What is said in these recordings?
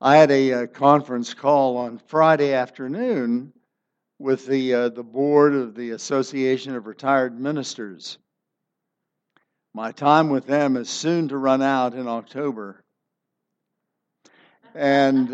I had a conference call on Friday afternoon with the board of the Association of Retired Ministers. My time with them is soon to run out in October. And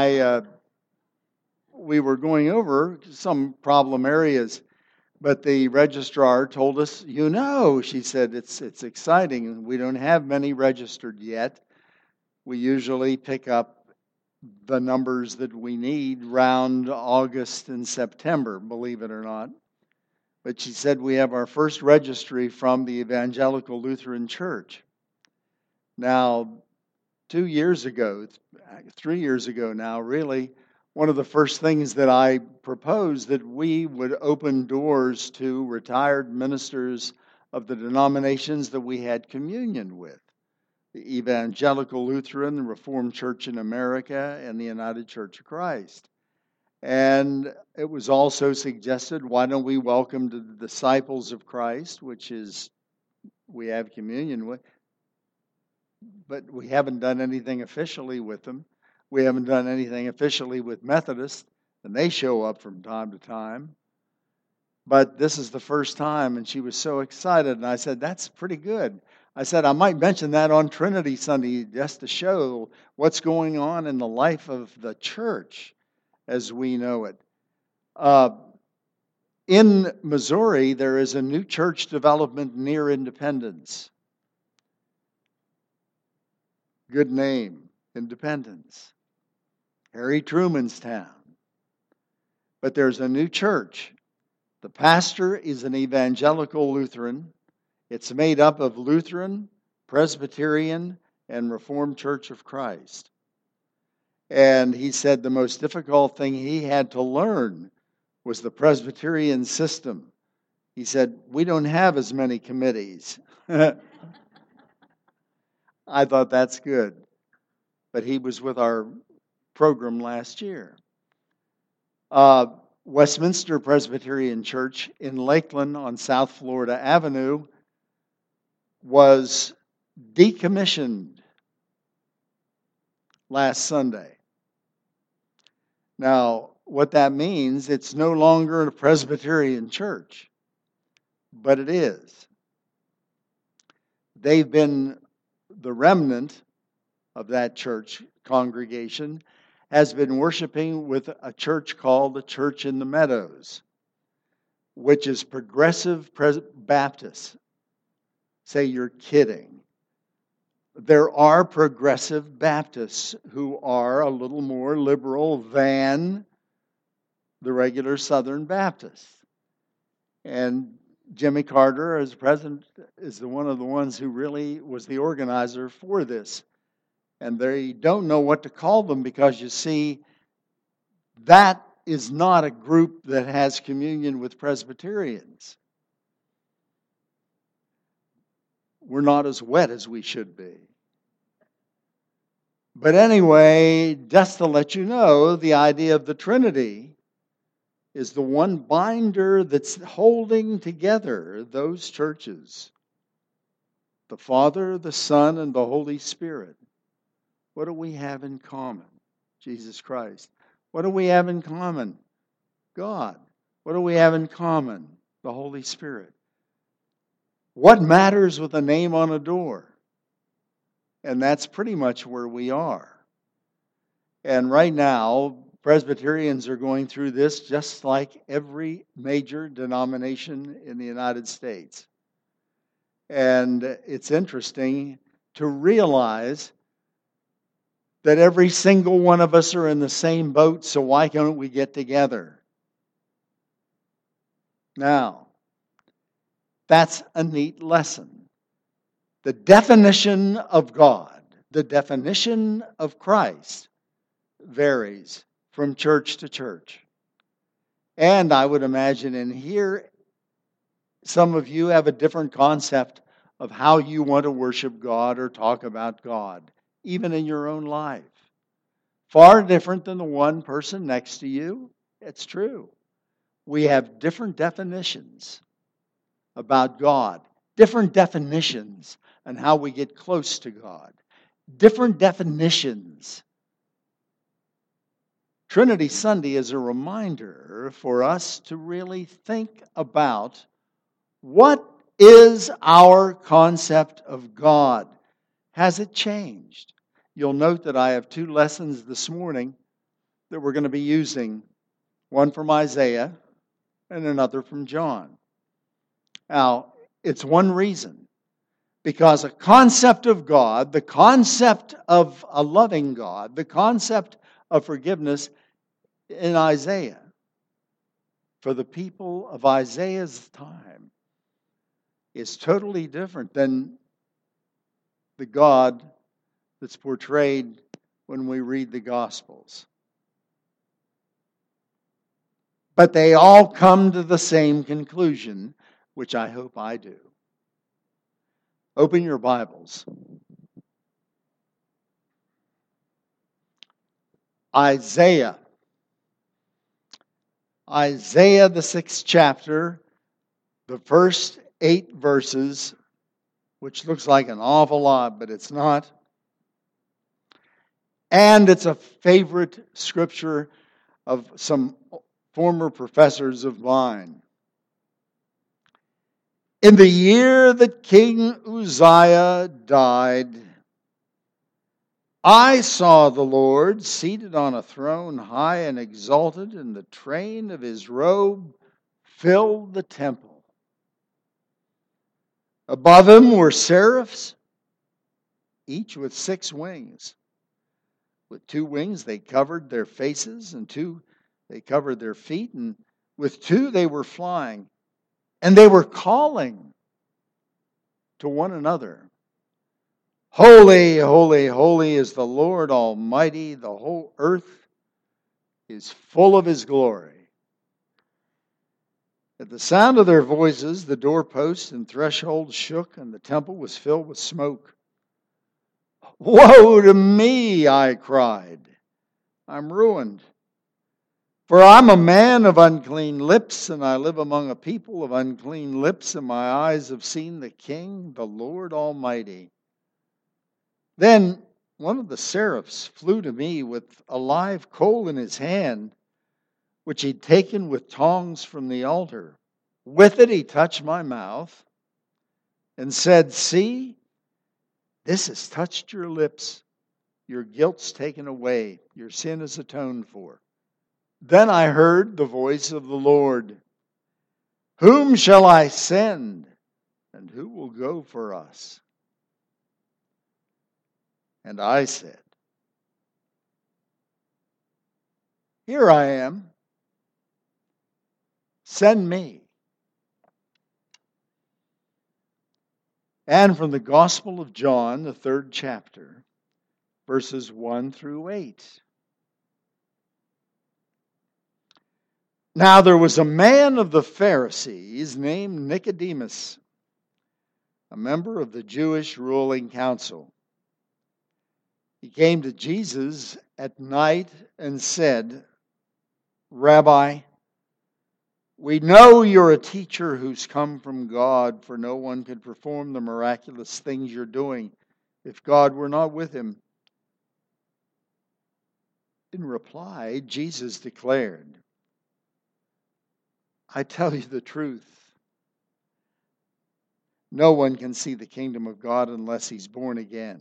we were going over some problem areas, but the registrar told us, she said, it's exciting. We don't have many registered yet. We usually pick up the numbers that we need around August and September, believe it or not. But she said we have our first registry from the Evangelical Lutheran Church. Now, 2 years ago, 3 years ago now, really, one of the first things that I proposed that we would open doors to retired ministers of the denominations that we had communion with. The Evangelical Lutheran, the Reformed Church in America, and the United Church of Christ. And it was also suggested, why don't we welcome the disciples of Christ, which is we have communion with, but we haven't done anything officially with them. We haven't done anything officially with Methodists, and they show up from time to time. But this is the first time, and she was so excited, and I said, that's pretty good. I said, I might mention that on Trinity Sunday just to show what's going on in the life of the church as we know it. In Missouri, there is a new church development near Independence. Good name, Independence. Harry Truman's town. But there's a new church. The pastor is an Evangelical Lutheran. It's made up of Lutheran, Presbyterian, and Reformed Church of Christ. And he said the most difficult thing he had to learn was the Presbyterian system. He said, we don't have as many committees. I thought that's good. But he was with our program last year. Westminster Presbyterian Church in Lakeland on South Florida Avenue was decommissioned last Sunday. Now, what that means, it's no longer a Presbyterian church, but it is. They've been, the remnant of that church congregation has been worshiping with a church called the Church in the Meadows, which is Progressive Baptist. Say you're kidding. There are Progressive Baptists who are a little more liberal than the regular Southern Baptists. And Jimmy Carter, as president, is one of the ones who really was the organizer for this. And they don't know what to call them because, you see, that is not a group that has communion with Presbyterians. We're not as wet as we should be. But anyway, just to let you know, the idea of the Trinity is the one binder that's holding together those churches. The Father, the Son, and the Holy Spirit. What do we have in common? Jesus Christ. What do we have in common? God. What do we have in common? The Holy Spirit. What matters with a name on a door? And that's pretty much where we are. And right now, Presbyterians are going through this just like every major denomination in the United States. And it's interesting to realize that every single one of us are in the same boat, so why can't we get together? Now, that's a neat lesson. The definition of God, the definition of Christ, varies from church to church. And I would imagine in here, some of you have a different concept of how you want to worship God or talk about God, even in your own life. Far different than the one person next to you. It's true. We have different definitions about God, different definitions on how we get close to God, different definitions Trinity Sunday is a reminder for us to really think about what is our concept of God. Has it changed? You'll note that I have two lessons this morning that we're going to be using, one from Isaiah and another from John. Now, it's one reason, because a concept of God, the concept of a loving God, the concept of forgiveness in Isaiah, for the people of Isaiah's time, is totally different than the God that's portrayed when we read the Gospels. But they all come to the same conclusion, which I hope I do. Open your Bibles. Isaiah. Isaiah, the 6th chapter, the first 8 verses, which looks like an awful lot, but it's not. And it's a favorite scripture of some former professors of mine. In the year that King Uzziah died, I saw the Lord seated on a throne high and exalted, and the train of his robe filled the temple. Above him were seraphs, each with 6 wings. With 2 wings they covered their faces, and 2 they covered their feet, and with 2 they were flying. And they were calling to one another, Holy, holy, holy is the Lord Almighty. The whole earth is full of His glory. At the sound of their voices, the doorposts and thresholds shook, and the temple was filled with smoke. Woe to me, I cried. I'm ruined. For I'm a man of unclean lips, and I live among a people of unclean lips, and my eyes have seen the King, the Lord Almighty. Then one of the seraphs flew to me with a live coal in his hand, which he'd taken with tongs from the altar. With it he touched my mouth and said, See, this has touched your lips. Your guilt's taken away. Your sin is atoned for. Then I heard the voice of the Lord. Whom shall I send? And who will go for us? And I said, Here I am. Send me. And from the Gospel of John, the 3rd chapter, verses 1 through 8. Now there was a man of the Pharisees named Nicodemus, a member of the Jewish ruling council. He came to Jesus at night and said, Rabbi, we know you're a teacher who's come from God, for no one could perform the miraculous things you're doing if God were not with him. In reply, Jesus declared, I tell you the truth. No one can see the kingdom of God unless he's born again.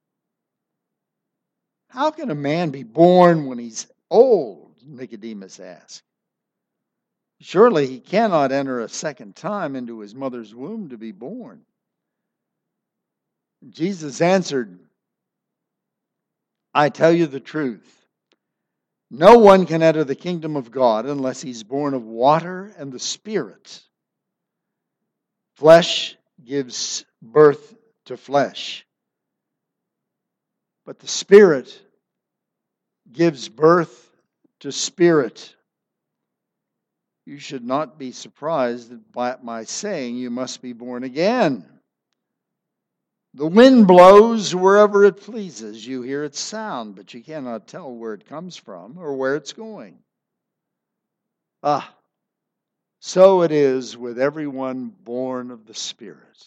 How can a man be born when he's old? Nicodemus asked. Surely he cannot enter a second time into his mother's womb to be born. Jesus answered, I tell you the truth. No one can enter the kingdom of God unless he's born of water and the Spirit. Flesh gives birth to flesh, but the Spirit gives birth to spirit. You should not be surprised by my saying you must be born again. The wind blows wherever it pleases. You hear its sound, but you cannot tell where it comes from or where it's going. So it is with everyone born of the Spirit.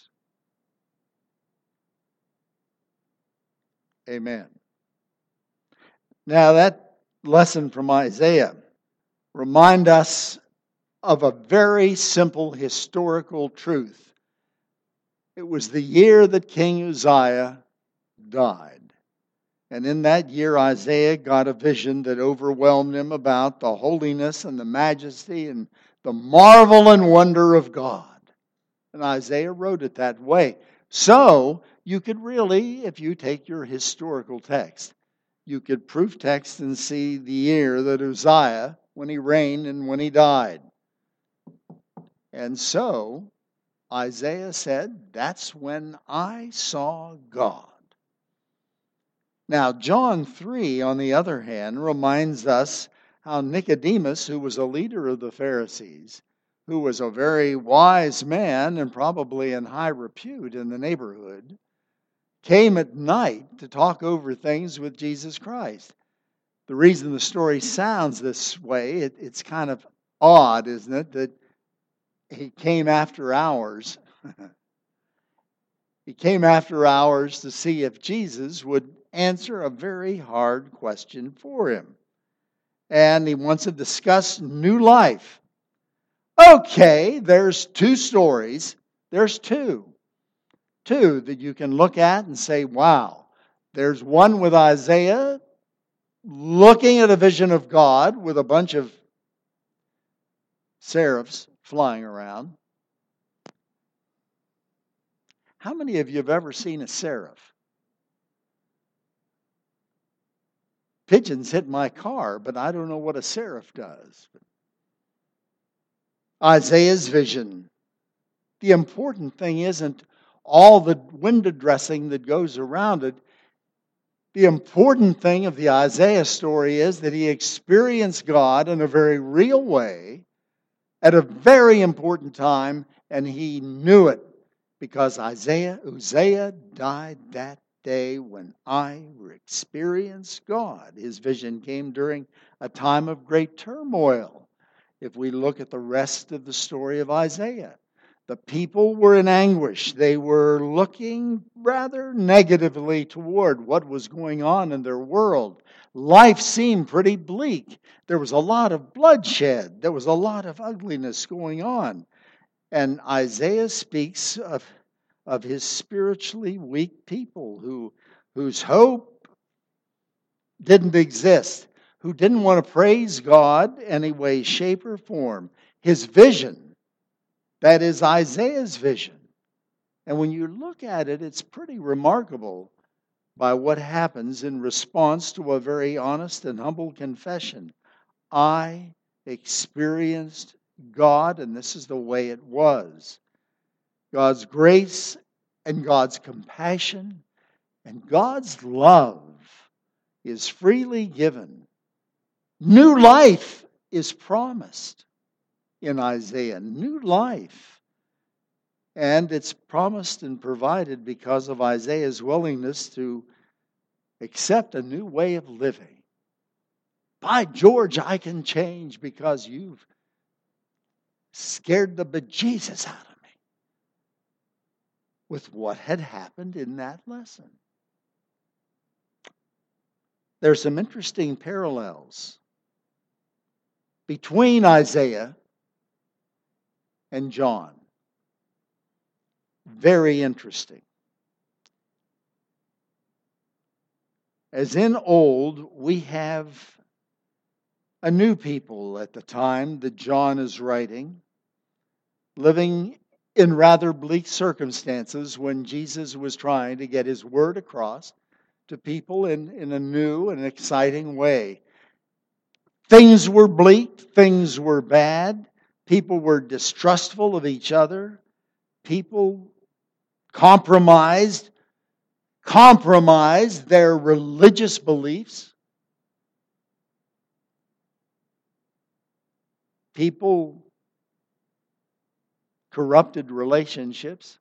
Amen. Now that lesson from Isaiah remind us of a very simple historical truth. It was the year that King Uzziah died. And in that year, Isaiah got a vision that overwhelmed him about the holiness and the majesty and the marvel and wonder of God. And Isaiah wrote it that way. So, you could really, if you take your historical text, you could proof text and see the year that Uzziah, when he reigned and when he died. And so, Isaiah said, that's when I saw God. Now, John 3, on the other hand, reminds us how Nicodemus, who was a leader of the Pharisees, who was a very wise man and probably in high repute in the neighborhood, came at night to talk over things with Jesus Christ. The reason the story sounds this way, it's kind of odd, isn't it, that he came after hours. He came after hours to see if Jesus would answer a very hard question for him. And he wants to discuss new life. Okay, there's two stories. There's two that you can look at and say, wow. There's one with Isaiah looking at a vision of God with a bunch of seraphs flying around. How many of you have ever seen a seraph? Pigeons hit my car, but I don't know what a seraph does. Isaiah's vision. The important thing isn't all the window dressing that goes around it. The important thing of the Isaiah story is that he experienced God in a very real way at a very important time, and he knew it because Uzziah died that day when I experienced God. His vision came during a time of great turmoil. If we look at the rest of the story of Isaiah, the people were in anguish. They were looking rather negatively toward what was going on in their world. Life seemed pretty bleak. There was a lot of bloodshed. There was a lot of ugliness going on. And Isaiah speaks of his spiritually weak people whose hope didn't exist, who didn't want to praise God any way, shape, or form. His vision, that is Isaiah's vision. And when you look at it, it's pretty remarkable by what happens in response to a very honest and humble confession. I experienced God, and this is the way it was. God's grace and God's compassion and God's love is freely given. New life is promised in Isaiah. New life. And it's promised and provided because of Isaiah's willingness to accept a new way of living. By George, I can change because you've scared the bejesus out of me with what had happened in that lesson. There's some interesting parallels between Isaiah and John. Very interesting. As in old, we have a new people at the time that John is writing, living in rather bleak circumstances when Jesus was trying to get his word across to people in a new and exciting way. Things were bleak, things were bad, people were distrustful of each other, people compromised their religious beliefs. People corrupted relationships.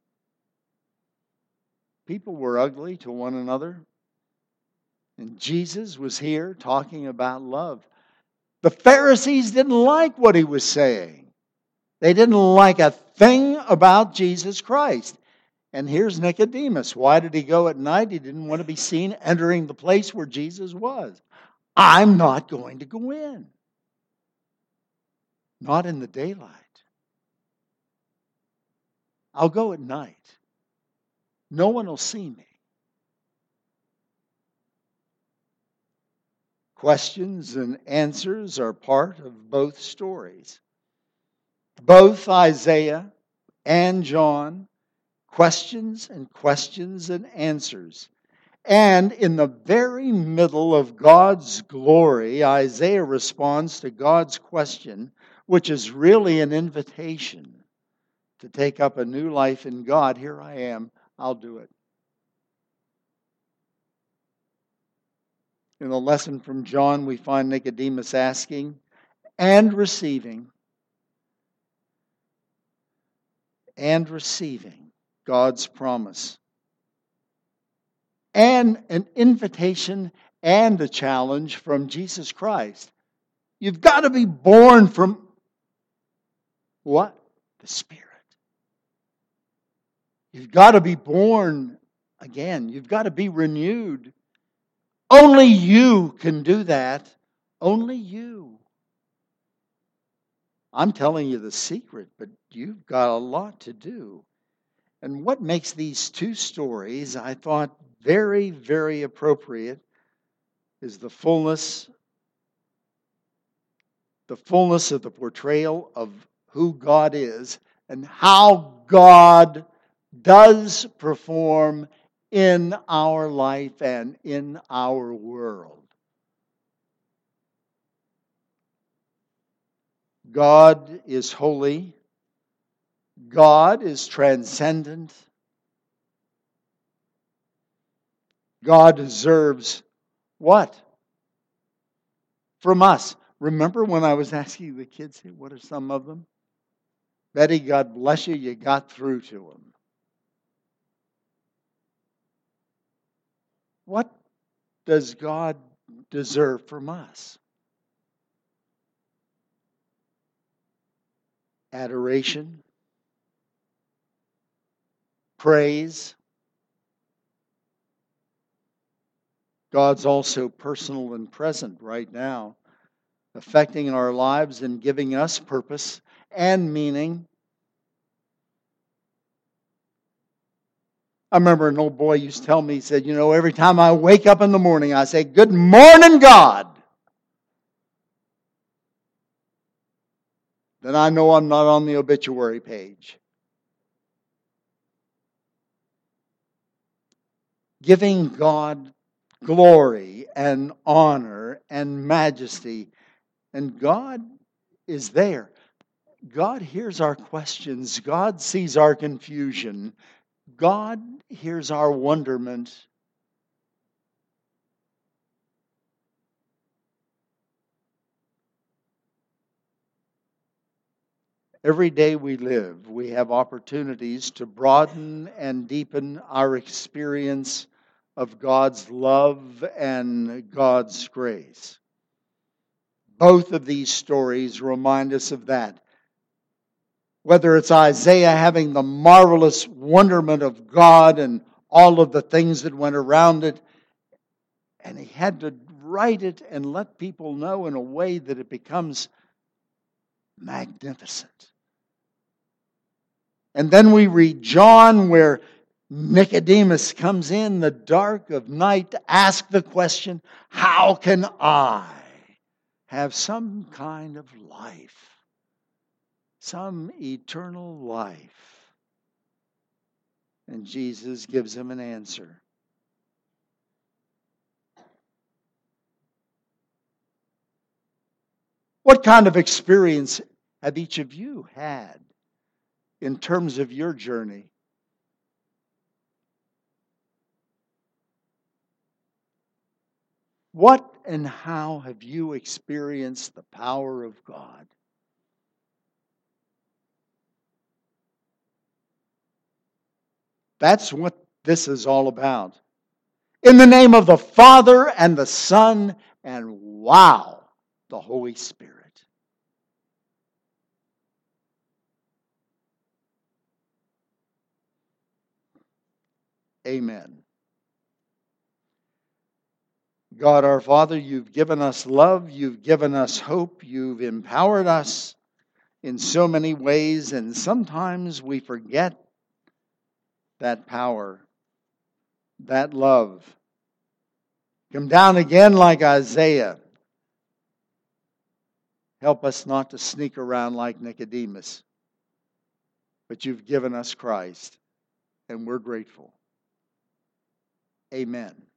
People were ugly to one another. And Jesus was here talking about love. The Pharisees didn't like what he was saying. They didn't like a thing about Jesus Christ. And here's Nicodemus. Why did he go at night? He didn't want to be seen entering the place where Jesus was. I'm not going to go in. Not in the daylight. I'll go at night. No one will see me. Questions and answers are part of both stories. Both Isaiah and John, questions and questions and answers. And in the very middle of God's glory, Isaiah responds to God's question, which is really an invitation to take up a new life in God. Here I am, I'll do it. In the lesson from John, we find Nicodemus asking and receiving God's promise. And an invitation and a challenge from Jesus Christ. You've got to be born from what? The Spirit. You've got to be born again. You've got to be renewed. Only you can do that. Only you. I'm telling you the secret, but you've got a lot to do. And what makes these two stories, I thought, very, very appropriate is the fullness of the portrayal of who God is and how God does perform in our life and in our world. God is holy. God is transcendent. God deserves what? From us. Remember when I was asking the kids, what are some of them? Betty, God bless you, you got through to them. What does God deserve from us? Adoration, praise. God's also personal and present right now, affecting our lives and giving us purpose and meaning. I remember an old boy used to tell me, he said, every time I wake up in the morning, I say, "Good morning, God." Then I know I'm not on the obituary page. Giving God glory and honor and majesty. And God is there. God hears our questions. God sees our confusion. God hears our wonderment. Every day we live, we have opportunities to broaden and deepen our experience of God's love and God's grace. Both of these stories remind us of that. Whether it's Isaiah having the marvelous wonderment of God and all of the things that went around it, and he had to write it and let people know in a way that it becomes magnificent. And then we read John, where Nicodemus comes in the dark of night to ask the question, how can I have some kind of life? Some eternal life? And Jesus gives him an answer. What kind of experience have each of you had in terms of your journey? What and how have you experienced the power of God? That's what this is all about. In the name of the Father and the Son and, wow, the Holy Spirit. Amen. God our Father, you've given us love, you've given us hope, you've empowered us in so many ways, and sometimes we forget that power, that love. Come down again like Isaiah. Help us not to sneak around like Nicodemus, but you've given us Christ, and we're grateful. Amen.